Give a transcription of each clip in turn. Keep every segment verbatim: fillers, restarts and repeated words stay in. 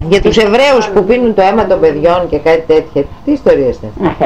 Για τους Εβραίους που πίνουν το αίμα των παιδιών και κάτι τέτοια, τι ιστορίες είναι? Αχ,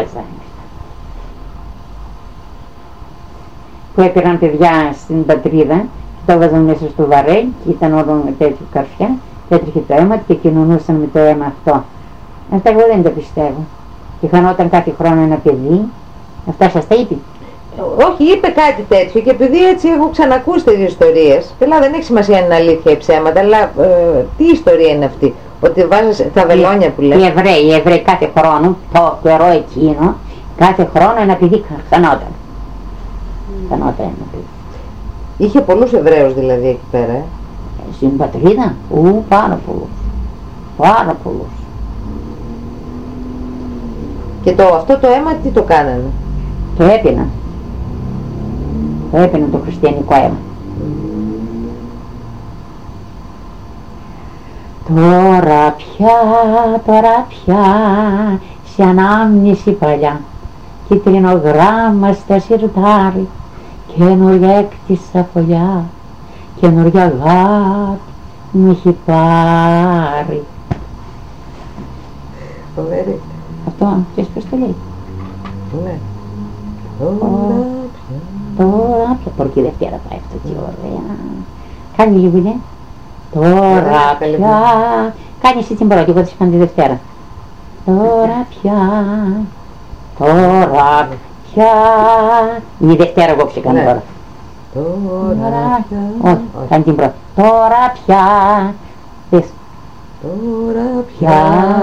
που έπαιρναν παιδιά στην πατρίδα, το έβαζαν μέσα στο βαρέλ και ήταν όλο τέτοιο καρφιά και έτρεχε το αίμα και κοινωνούσαν με το αίμα αυτό. Αυτά εγώ δεν τα πιστεύω. Και χανόταν κάθε χρόνο ένα παιδί. Αυτά σας τα είπε? Όχι, είπε κάτι τέτοιο και επειδή έτσι έχω ξανακούσει τέτοιες ιστορίες. Καλά, δεν έχει σημασία αν είναι αλήθεια ή ψέματα, αλλά ε, τι ιστορία είναι αυτή? Ότι βάζεις τα βελόνια που λένε. Οι Εβραίοι, οι Εβραίοι κάθε χρόνο, το καιρό εκείνο, κάθε χρόνο ένα παιδί χανόταν. Χανόταν ένα παιδί. Είχε πολλούς Εβραίους δηλαδή εκεί πέρα. Ε? Στην πατρίδα, ου, πάρα πολλούς. Πάρα πολλούς. Και το, αυτό το αίμα τι το κάνανε? Το έπιναν. Το έπιναν το χριστιανικό αίμα. Τώρα πια, τώρα πια, σε ανάμνηση παλιά, κίτρινο γράμμα στα σιρτάρι, καινούρια έκτισα φωλιά, καινούρια αγάπη μου έχει πάρει. Φοβερή. Αυτό, ξέρεις πώς το λέει? Ναι. Τώρα πια. Τώρα πια, πορκή Δευτέρα πάει αυτό, τι ωραία. Κάνει λίγο, ναι. Τώρα πια, κάνει εσύ την πρώτη, εγώ της κάνω τη Δευτέρα. Τώρα πια, τώρα πια, η Δευτέρα εγώ ξεκάνω τώρα. Τώρα πια. Όχι, κάνει την πρώτη. Τώρα πια, δες. Τώρα πια,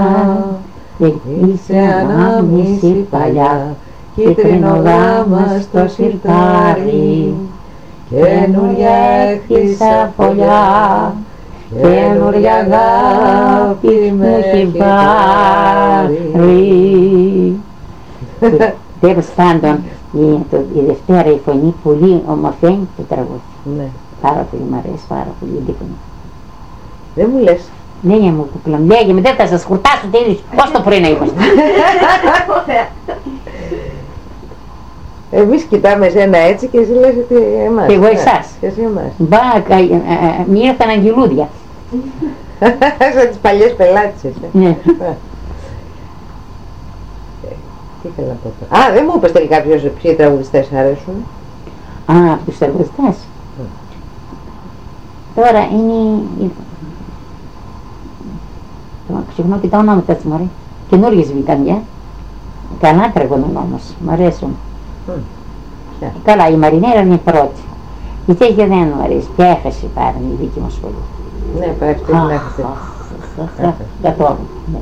είσαι ανάμνηση παλιά, κίτρινο γράμμα στο σιρτάρι, καινούρια έκτισα φωλιά, καινούρια αγάπη με έχει πάρει. Τέλος πάντων, η Δευτέρα η φωνή πολύ ομορφαίνει το τραγούδι. Ναι. Πάρα πολύ μ' αρέσει, πάρα πολύ η φωνή. Δεν μου λες. Λέγε μου κουκλά, λέγε με, δεν θα σας χουρτάσω τέλος, πώς το πρωί να είμαστε. Εμείς κοιτάμε εσένα έτσι και εσύ λες ότι εμάς. Και εγώ εσάς. Και εσύ εμάς. Μπα, μη ήρθαν αγγελούδια. Σαν τις παλιές πελάτες εσύ. Ναι. Τι ήθελα να πω τώρα? Α, δεν μου είπες τελικά ποιος, ποιοι τραγουδιστές αρέσουν. Α, από τους τραγουδιστές. Τώρα είναι... Ξεχνώ και τα ονόματα της μωρή. Καινούργιες βγήκαν, για. Καλά τραγουδούν όμως, μ' αρέσουν. Yeah. Καλά, η Μαρινέρα είναι η πρώτη. Η τέτοια δεν μου αρέσει, και έχασε πάρα η δική μου σχολή. Ναι, πρέπει την έχασε. Καθόλου, ναι.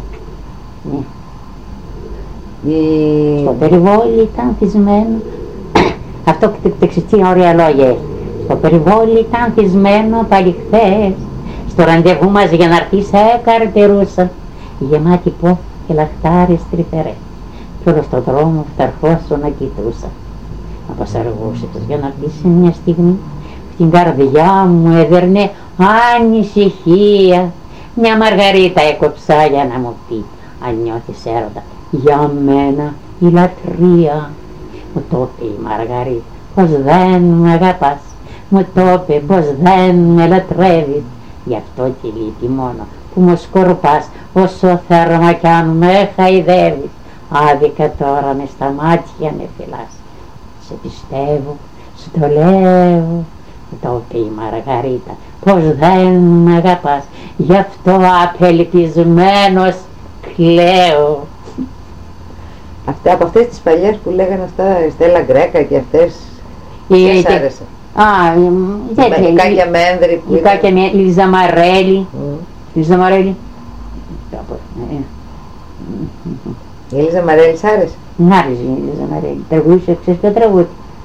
Η... Στο περιβόλι ήταν θυσμένο, αυτό τι ωραία λόγια έχει. Στο περιβόλι ήταν θυσμένο πάλι χθες, στο ραντεβού μας για να έρθει σε καρτερούσα, γεμάτη πόθη και λαχτάρες τρυφερές, κι όλο στον δρόμο φθαρχώσω να κοιτούσα. Να πως αργούσε τους για να έρθει σε μια στιγμή, στην καρδιά μου έδερνε ανησυχία, μια μαργαρίτα έκοψα για να μου πει, αν νιώθεις έρωτα, για μένα η λατρεία. Μου το είπε η Μαργαρίτα, πως δεν με αγαπάς, μου το είπε πως δεν με λατρεύεις, γι' αυτό και λείπει μόνο που μου σκορπάς, όσο θέρμα κι αν με χαϊδεύεις, άδικα τώρα με στα μάτια με φυλάς. Σε πιστεύω, σου το λέω, μου το είπε η Μαργαρίτα, πως δεν με αγαπάς, γι' αυτό απελπισμένος κλαίω. Αυτά, από αυτές τις παλιές που λέγανε αυτά, η Στέλλα Γκρέκα και αυτές, ποιες άρεσαν? Α, η Κάκια Μένδρη που η Κάκια Μένδρη, η Λίζα Μαρέλη. Η Λίζα Μαρέλη. Η Λίζα Μαρέλη σ' άρεσε? Μ' άρεσε η Λίζα Μαρέλη. Τραγούδισε, ξέρεις ποιο τραγούδι?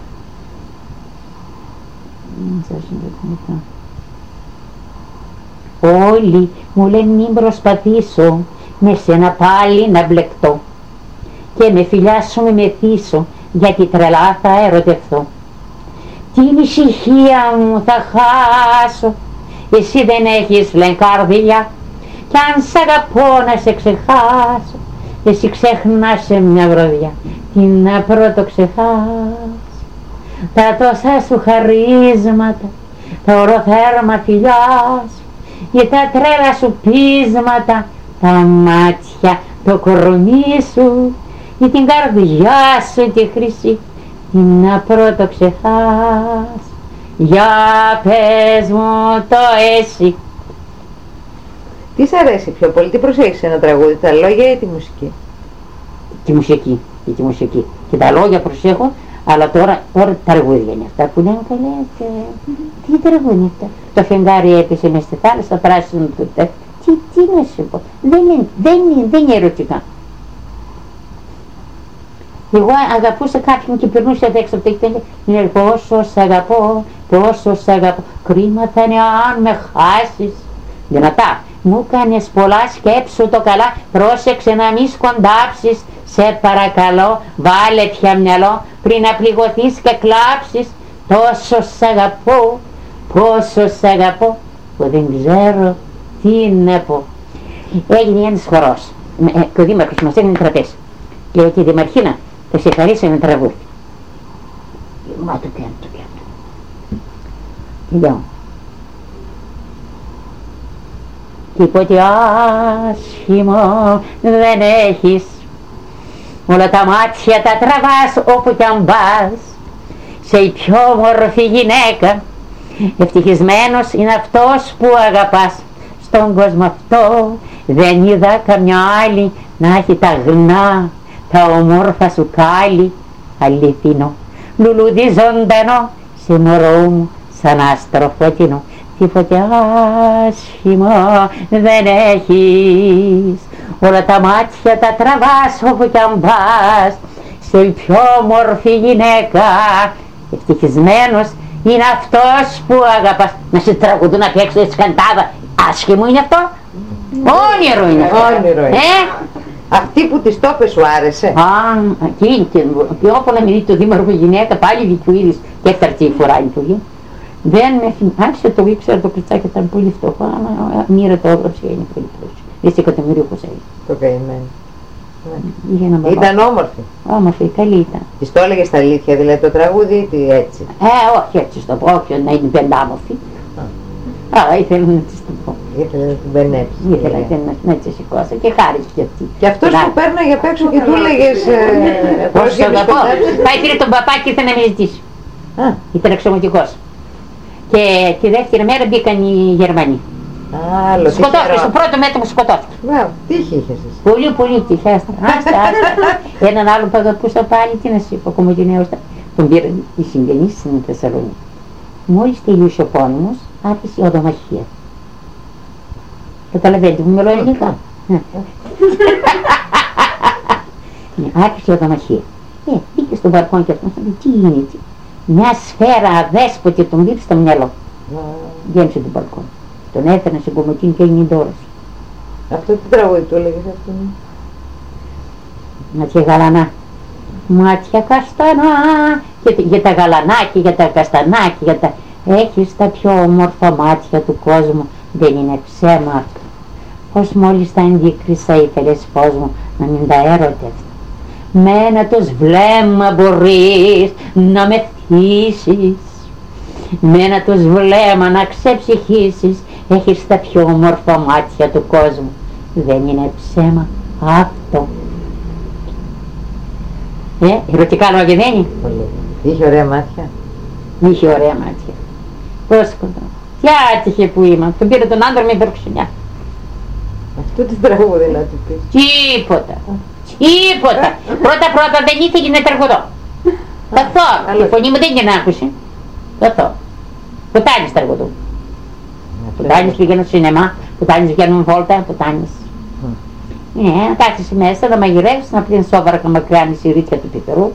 Όλοι μου λένε μην προσπαθήσω με σένα πάλι να μπλεκτώ και με φιλιά σου με μεθύσω, γιατί τρελά θα ερωτευθώ. Την ησυχία μου θα χάσω, εσύ δεν έχεις λένε καρδιά, κι αν σ' αγαπώ να σε ξεχάσω, εσύ ξεχνάς σε μια βραδιά, τι να πρώτο ξεχάσω. Τα τόσα σου χαρίσματα, τα ορόθερμα φιλιά σου, και τα τρέλα σου πείσματα, τα μάτια το κορμί σου ή την καρδιά σου τη χρυσή ή να πρώτο ξεχάς. Για πες μου το εσύ. Τι σ' αρέσει πιο πολύ, τι προσέχεις σε ένα τραγούδι, τα λόγια ή τη μουσική? Τη μουσική, και τη μουσική. Και τα λόγια προσέχω, αλλά τώρα, τώρα τα τραγούδια είναι αυτά που λένε καλές. Τι τραγούδια είναι αυτά? Το φεγγάρι έπεσε μες στη θάλασσα, πράσινο του τέ. Τι, τι να σου πω, δεν είναι, δεν είναι, δεν είναι ερωτικά. Εγώ αγαπούσα κάποιον και περνούσα έξω από το εκτέλειο. Είναι πόσο σ' αγαπώ, πόσο σ' αγαπώ. Κρίμα θα είναι αν με χάσεις. Δυνατά. Μου κάνεις πολλά, σκέψου το καλά. Πρόσεξε να μη σκοντάψεις. Σε παρακαλώ, βάλε πια μυαλό πριν να πληγωθείς και κλάψεις. Τόσο σ' αγαπώ, πόσο σ' αγαπώ, που δεν ξέρω τι να πω. Έγινε ένας χορός. Και ο δήμαρχος μας έγινε τραπέζι. Λέω και η Δημαρχίνα θα σε χαρίσει ένα τραγούδι. Μα το πιάνω, το πιάνω. Τι λέω? Τίποτε άσχημο δεν έχεις. Όλα τα μάτια τα τραβάς όπου κι αν πας. Σε η πιο όμορφη γυναίκα. Ευτυχισμένος είναι αυτός που αγαπάς. Στον κόσμο αυτό δεν είδα καμιά άλλη να έχει τα γνά, τα όμορφα σου κάλλη. Αληθινό, λουλούδι ζωντανό, σε μωρό μου σαν άστρο φωτεινό. Τίποτε άσχημο δεν έχεις. Όλα τα μάτια τα τραβάς όπου κι αν πας. Σε η πιο όμορφη γυναίκα. Ευτυχισμένος είναι αυτός που αγαπάς. Να σε τραγουδούν απ' έξω έτσι καντάδα. Άσχημο είναι αυτό? Όνειρο είναι αυτό. Όνειρο είναι. Ε? Αυτή που της τόπες σου άρεσε? Α, εκείνη και όπου να μιλεί το δήμαρχο γυναίκα πάλι δικουίδης και έφταρτη η φορά του. Δεν με θυμάσαι, το ήξερα, το κλειτσάκι ήταν πολύ φτωχό, αλλά μοίρα το έγραψε, είναι πολύ πρόσφυγη. Είσαι εκατομμύριο πως έγινε. Το καημένο. Ναι. Ήταν όμορφη. Όμορφη, καλή ήταν. Της το έλεγες τα αλήθεια, δηλαδή το τραγούδι ή τι έτσι? Ε, όχι έτσι στο πω, όχι να είναι πεντάμορφη. Αλλά ήθελα να της το πω. Ήθελα να την μπενέψεις. Ήθελα να, να τη σηκώσω και χάρη και αυτή. Και αυτός που πέρναγε απ' έξω και του έλεγες πώς θα το πω. Πάει πήρε τον παπά και ήθελε να με ζητήσει. Ήταν εξωματικός. Και τη δεύτερη μέρα μπήκαν οι Γερμανοί. Άλλο, σκοτώθηκε, στο πρώτο μέτωπο σκοτώθηκε. Βάου, τύχη είχες εσύ. Πολύ, πολύ τύχη. Άστα, άστα, άστα. Έναν άλλο που αγαπούσα πάλι, τι να σου είπα, κομμωτινέως, τον πήραν οι συγγενείς στην Θεσσαλονίκη. Μόλις τελείωσε ο πόνιμος, άρχισε η οδομαχία. Καταλαβαίνετε που μιλώ ελληνικά. Άρχισε η οδομαχία. Ε, μπήκε στον μπαλκόν και αυτός, τι είναι έτσι. Μια σφαίρα αδέσποτη τον πήρε στο μυαλό. Γέμισε τον μπαλκόν. Τον έφερε στην κομμωτίνη και έγινε ντόρος. Αυτό τι τραγούδι του έλεγες αυτόν? Μάτια γαλανά. Μάτια καστανά. Και για τα γαλανά και για τα καστανά και για τα... Έχεις τα πιο όμορφα μάτια του κόσμου. Δεν είναι ψέμα αυτό. Πως μόλις τα αντίκρισα ήθελες φως μου να μην τα έρωτευς. Με ένα τους βλέμμα μπορείς να με θύσεις. Με ένα τους βλέμμα να ξεψυχήσεις. Έχεις τα πιο όμορφα μάτια του κόσμου. Δεν είναι ψέμα αυτό. Ε, ερωτικά λόγια δεν είναι? Πολύ. Είχε ωραία μάτια. Είχε ωραία μάτια. Πώς κοντά. Τι άτυχε που είμαι. Τον πήρε τον άντρα με υπερξενιά. Αυτό τι τραγούδι να του πεις? Τίποτα. Τίποτα. Πρώτα πρώτα δεν ήθελε να τραγουδώ. Καθόλου. Η φωνή μου δεν την άκουσε. Καθόλου. Πουτάνης τραγουδού. Πουτάνης πήγαινε στο σινεμά. Πουτάνης βγαίνουν βόλτα. Πουτάνης. Ναι, να κάτσεις μέσα, να μαγειρεύεις, να πλύνεις σόβαρα και μακριά η ρίτσια του πιπερού.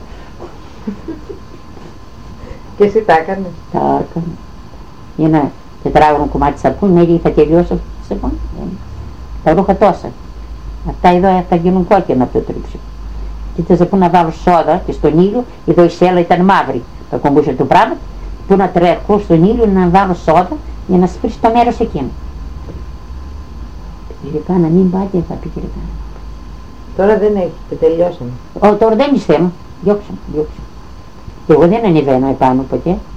Και εσύ τα έκανες? Τα έκανα. Για ένα τετράγωνο κομμάτι σαπούνι, με έλεγε θα τελειώσω αυτό το σαπούνι. Τα ρούχα τόσα. Αυτά εδώ θα γίνουν κόκκινα από το τρίψιμο. Και θα πού να βάλω σόδα και στον ήλιο, εδώ η σέλα ήταν μαύρη. Το κομπούσε το πράγμα, πού να τρέχω στον ήλιο να βάλω σόδα για να σπρίσει το μέρος εκείνο. Πυρικά να μην πάτε, θα πει πυρικά. Τώρα δεν έχει, και τελειώσαμε. Ω, τώρα δεν είναι θέμα. Διώξαμε, διώξαμε. Εγώ δεν ανεβαίνω επάνω ποτέ.